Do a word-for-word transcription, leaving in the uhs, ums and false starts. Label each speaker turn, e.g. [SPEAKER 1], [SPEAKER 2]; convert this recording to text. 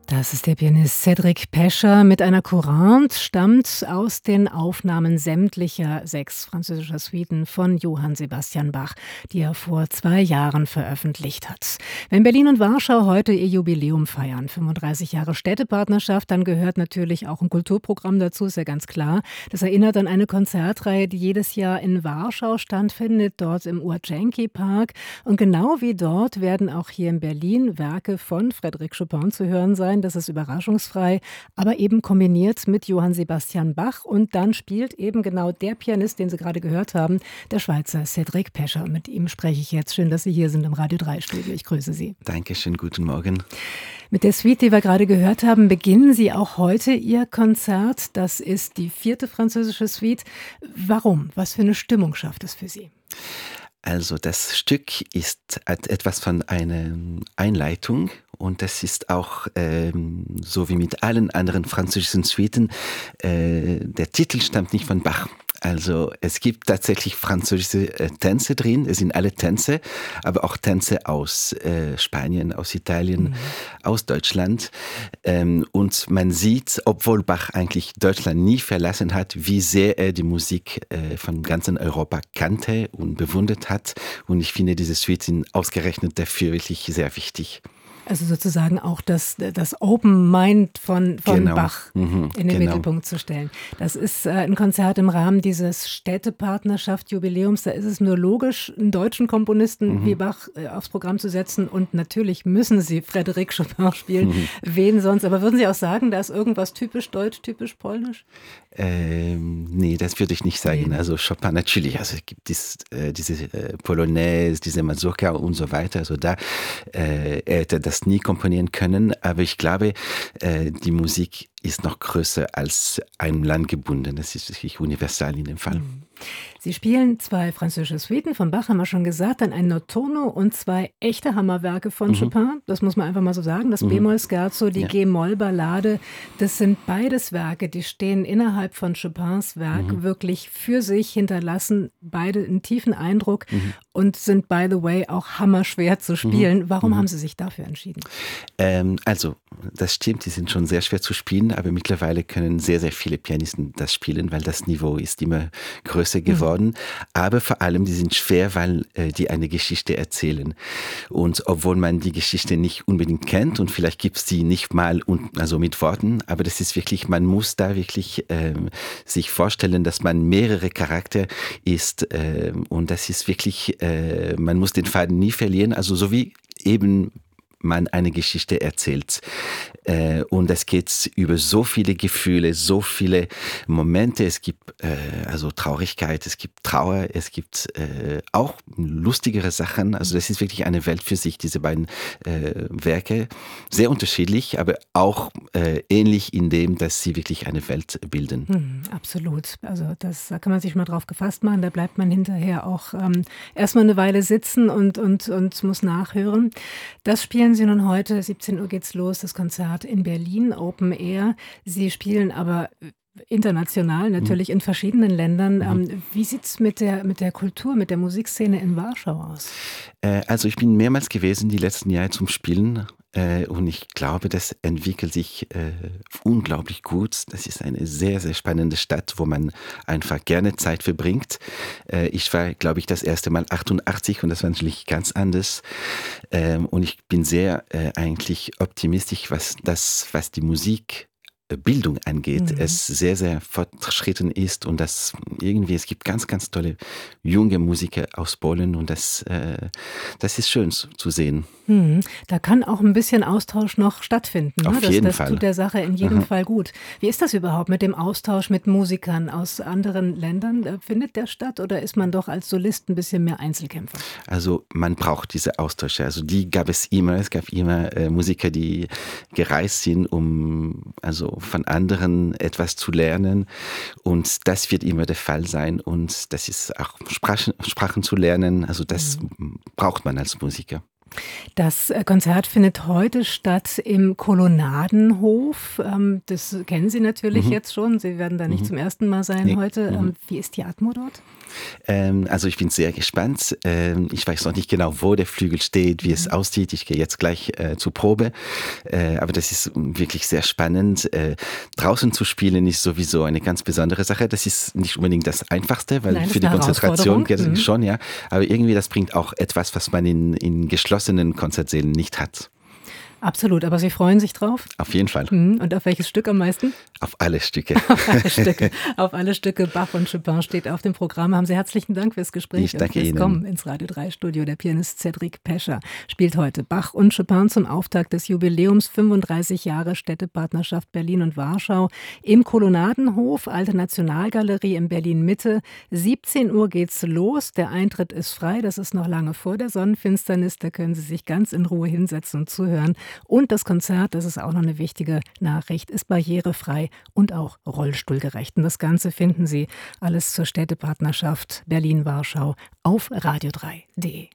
[SPEAKER 1] Das ist der Pianist Cédric Pescher mit einer Courante, stammt aus den Aufnahmen sämtlicher sechs französischer Suiten von Johann Sebastian Bach, die er vor zwei Jahren veröffentlicht hat. Wenn Berlin und Warschau heute ihr Jubiläum feiern, fünfunddreißig Jahre Städtepartnerschaft, dann gehört natürlich auch ein Kulturprogramm dazu, ist ja ganz klar. Das erinnert an eine Konzertreihe, die jedes Jahr in Warschau stattfindet, dort im Urgenki Park. Und genau wie dort werden auch hier in Berlin Werke von Frédéric Chopin zu hören sein. Das ist überraschungsfrei, aber eben kombiniert mit Johann Sebastian Bach. Und dann spielt eben genau der Pianist, den Sie gerade gehört haben, der Schweizer Cédric Pescher. Mit ihm spreche ich jetzt. Schön, dass Sie hier sind im Radio drei Studio. Ich grüße Sie.
[SPEAKER 2] Dankeschön, guten Morgen.
[SPEAKER 1] Mit der Suite, die wir gerade gehört haben, beginnen Sie auch heute Ihr Konzert. Das ist die vierte französische Suite. Warum? Was für eine Stimmung schafft es für Sie?
[SPEAKER 2] Also das Stück ist etwas von einer Einleitung und das ist auch, ähm, so wie mit allen anderen französischen Suiten, äh, der Titel stammt nicht von Bach. Also es gibt tatsächlich französische äh, Tänze drin, es sind alle Tänze, aber auch Tänze aus äh, Spanien, aus Italien, mhm. aus Deutschland. Ähm, und man sieht, obwohl Bach eigentlich Deutschland nie verlassen hat, wie sehr er die Musik äh, von ganzen Europa kannte und bewundert hat. Und ich finde, diese Suite sind ausgerechnet dafür wirklich sehr wichtig.
[SPEAKER 1] Also sozusagen auch das, das Open Mind von, von
[SPEAKER 2] genau.
[SPEAKER 1] Bach
[SPEAKER 2] mhm,
[SPEAKER 1] in den
[SPEAKER 2] genau.
[SPEAKER 1] Mittelpunkt zu stellen. Das ist äh, ein Konzert im Rahmen dieses Städtepartnerschaft-Jubiläums. Da ist es nur logisch, einen deutschen Komponisten mhm. wie Bach äh, aufs Programm zu setzen. Und natürlich müssen Sie Frédéric Chopin spielen. Mhm. Wen sonst? Aber würden Sie auch sagen, da ist irgendwas typisch deutsch, typisch polnisch?
[SPEAKER 2] Ähm, nee, das würde ich nicht sagen. Nee. Also Chopin natürlich. Also es gibt dies, äh, diese äh, Polonaise, diese Mazurka und so weiter. Also da äh, er hätte das nie komponieren können, aber ich glaube, äh, die Musik ist noch größer als einem Land gebunden. Das ist wirklich universal in dem Fall.
[SPEAKER 1] Sie spielen zwei französische Suiten von Bach, haben wir schon gesagt, dann ein Notturno und zwei echte Hammerwerke von mhm. Chopin. Das muss man einfach mal so sagen. Das mhm. B-Moll-Scherzo, die ja. G-Moll-Ballade, das sind beides Werke, die stehen innerhalb von Chopins Werk mhm. wirklich für sich, hinterlassen beide einen tiefen Eindruck mhm. und sind, by the way, auch hammerschwer zu spielen. Mhm. Warum mhm. haben Sie sich dafür entschieden?
[SPEAKER 2] Ähm, also, das stimmt, die sind schon sehr schwer zu spielen, aber mittlerweile können sehr, sehr viele Pianisten das spielen, weil das Niveau ist immer größer geworden. Mhm. Aber vor allem, die sind schwer, weil äh, die eine Geschichte erzählen. Und obwohl man die Geschichte nicht unbedingt kennt und vielleicht gibt es die nicht mal und, also mit Worten, aber das ist wirklich, man muss da wirklich ähm, sich vorstellen, dass man mehrere Charakter ist äh, und das ist wirklich, äh, man muss den Faden nie verlieren, also so wie eben man eine Geschichte erzählt. Äh, und es geht über so viele Gefühle, so viele Momente. Es gibt äh, also Traurigkeit, es gibt Trauer, es gibt äh, auch lustigere Sachen. Also das ist wirklich eine Welt für sich, diese beiden äh, Werke. Sehr unterschiedlich, aber auch äh, ähnlich in dem, dass sie wirklich eine Welt bilden.
[SPEAKER 1] Hm, absolut. Also das, da kann man sich mal drauf gefasst machen. Da bleibt man hinterher auch ähm, erstmal eine Weile sitzen und, und, und muss nachhören. Das spielen Sie nun heute, siebzehn Uhr geht's los, das Konzert in Berlin, Open Air. Sie spielen aber international, natürlich mhm. in verschiedenen Ländern. Mhm. Wie sieht es mit der, mit der Kultur, mit der Musikszene in Warschau aus?
[SPEAKER 2] Äh, also ich bin mehrmals gewesen die letzten Jahre zum Spielen. Und ich glaube, das entwickelt sich äh, unglaublich gut. Das ist eine sehr, sehr spannende Stadt, wo man einfach gerne Zeit verbringt. Äh, ich war, glaube ich, das erste Mal achtundachtzig und das war natürlich ganz anders. Ähm, und ich bin sehr äh, eigentlich optimistisch, was das, was die Musik Bildung angeht, mhm. es sehr, sehr fortgeschritten ist und das irgendwie, es gibt ganz, ganz tolle junge Musiker aus Polen und das, äh, das ist schön zu, zu sehen.
[SPEAKER 1] Mhm. Da kann auch ein bisschen Austausch noch stattfinden.
[SPEAKER 2] Auf
[SPEAKER 1] ne?
[SPEAKER 2] jeden
[SPEAKER 1] das, das
[SPEAKER 2] Fall.
[SPEAKER 1] tut der Sache in jedem
[SPEAKER 2] mhm.
[SPEAKER 1] Fall gut. Wie ist das überhaupt mit dem Austausch mit Musikern aus anderen Ländern? Findet der statt oder ist man doch als Solist ein bisschen mehr Einzelkämpfer?
[SPEAKER 2] Also man braucht diese Austausche. Also die gab es immer. Es gab immer äh, Musiker, die gereist sind, um also von anderen etwas zu lernen und das wird immer der Fall sein und das ist auch Sprachen, Sprachen zu lernen, also das mhm. braucht man als Musiker.
[SPEAKER 1] Das Konzert findet heute statt im Kolonnadenhof. Das kennen Sie natürlich mhm. jetzt schon. Sie werden da nicht mhm. zum ersten Mal sein nee. heute. Mhm. Wie ist die Atmo dort?
[SPEAKER 2] Ähm, also ich bin sehr gespannt. Ähm, ich weiß noch nicht genau, wo der Flügel steht, wie mhm. es aussieht. Ich gehe jetzt gleich äh, zur Probe. Äh, aber das ist wirklich sehr spannend. Äh, draußen zu spielen ist sowieso eine ganz besondere Sache. Das ist nicht unbedingt das Einfachste, weil Nein, für die Konzentration mhm. schon, ja. Aber irgendwie das bringt auch etwas, was man in, in geschlossenen Konzertsälen nicht hat.
[SPEAKER 1] Absolut, aber Sie freuen sich drauf?
[SPEAKER 2] Auf jeden Fall.
[SPEAKER 1] Und auf welches Stück am meisten?
[SPEAKER 2] Auf alle Stücke.
[SPEAKER 1] Auf alle Stücke. Auf alle Stücke. Bach und Chopin steht auf dem Programm. Haben Sie herzlichen Dank fürs Gespräch.
[SPEAKER 2] Ich danke
[SPEAKER 1] und fürs
[SPEAKER 2] Ihnen.
[SPEAKER 1] Kommen ins Radio drei Studio. Der Pianist Cedric Pescher spielt heute Bach und Chopin zum Auftakt des Jubiläums fünfunddreißig Jahre Städtepartnerschaft Berlin und Warschau im Kolonnadenhof, Alte Nationalgalerie in Berlin-Mitte. siebzehn Uhr geht's los. Der Eintritt ist frei. Das ist noch lange vor der Sonnenfinsternis. Da können Sie sich ganz in Ruhe hinsetzen und zuhören. Und das Konzert, das ist auch noch eine wichtige Nachricht, ist barrierefrei und auch rollstuhlgerecht. Und das Ganze finden Sie alles zur Städtepartnerschaft Berlin-Warschau auf radio drei punkt de.